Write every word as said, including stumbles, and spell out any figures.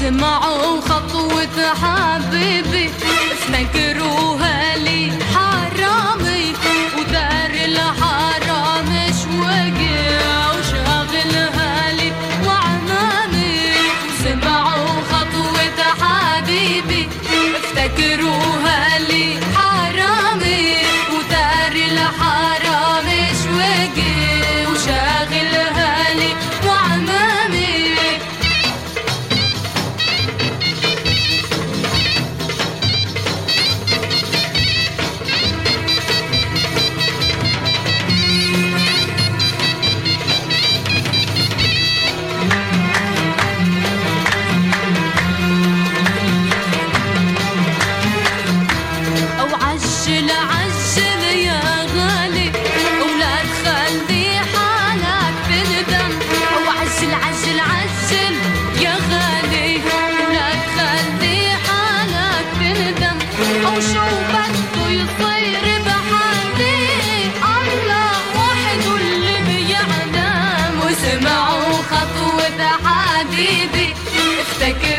سمعوا خطوة حبيبي افتكروها لي حرامي ودار الحرام شوقي وشاغلها لي وعمامي. سمعوا خطوة حبيبي افتكروها لي حرامي ودار الحرام شوقي وشاغلها لي وعمامي. عجل عجل يا غالي ولا تخلي حالك تندم. وعجل عجل عجل يا غالي ولا تخلي حالك تندم. او شو بده يصير بحالي الله وحده اللي بيعلم. وسمعوا خطوة حبيبي افتكر